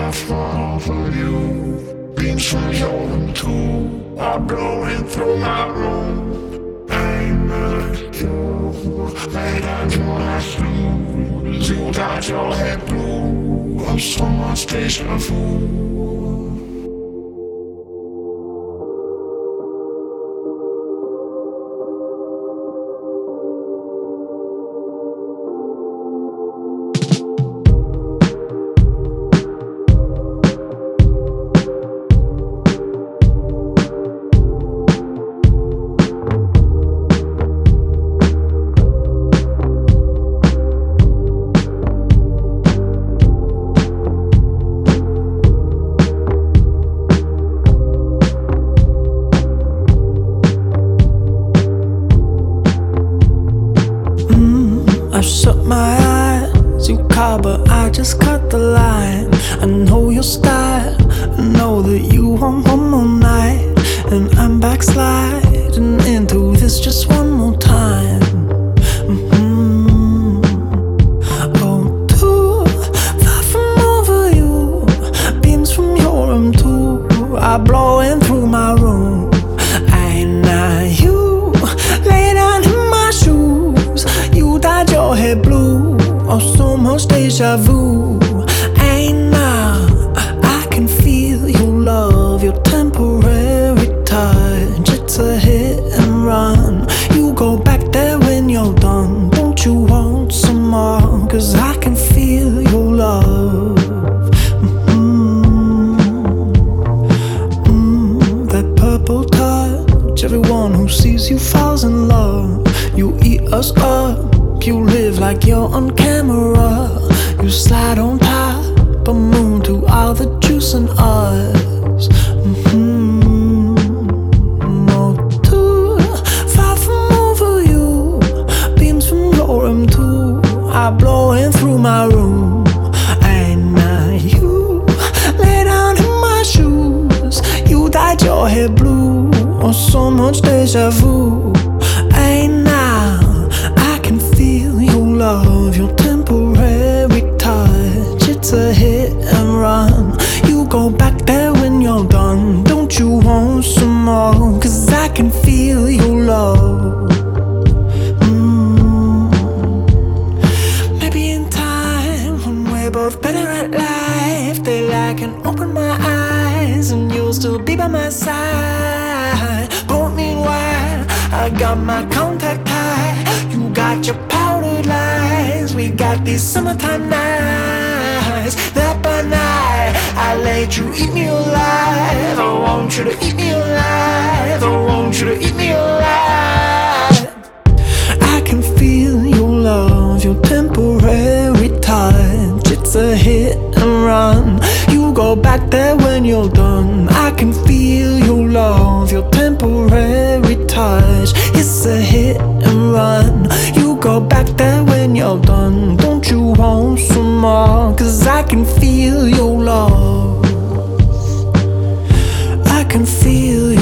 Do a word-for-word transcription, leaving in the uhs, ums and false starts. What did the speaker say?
I fall for you. Beams from your room too are blowing through my room. I'm not you, late at your last news. You got your head blue. I'm so much deja vu. I shut my eyes, you call, but I just cut the line. I know your style, I know that you want one more night, and I'm backsliding into this just one more time. Mm-hmm. Oh, too far from over you, beams from your room too are blowing through my room. I know you lay down in my shoes. You dyed your hair blue, oh so much deja vu. Hey now, I can feel your love, your temporary touch. It's a hit and run. You go back there when you're done. Don't you want some more? Cause I can feel your love. Mm-hmm. Mm, that purple touch, everyone who sees you falls in love. You eat us up, you live like you're on camera. You slide on top of moon to all the juice in us. Mm-hmm. No, too far from over you, beams from your room too are blowing through my room. And now you lay down in my shoes. You dyed your hair blue, oh so much deja vu. And now I can feel your love, your temporary touch. It's a hit and run. You go back there when you're done. Don't you want some more? Cause I can feel your love. Mm. Maybe in time, when we're both better at life, till I can open my eyes and you'll still be by my side. But meanwhile, I got my contact high. You got your powdered lies. We got these summertime nights that by night I let you eat me alive. I want you to eat me alive. I want you to eat me alive. I can feel your love, your temporary touch. It's a hit and run. You go back there when you're done. I can feel your love, your temporary touch. It's a hit and run. You go back there when you're done. Don't you want some more? Cause I can feel your love. I can feel your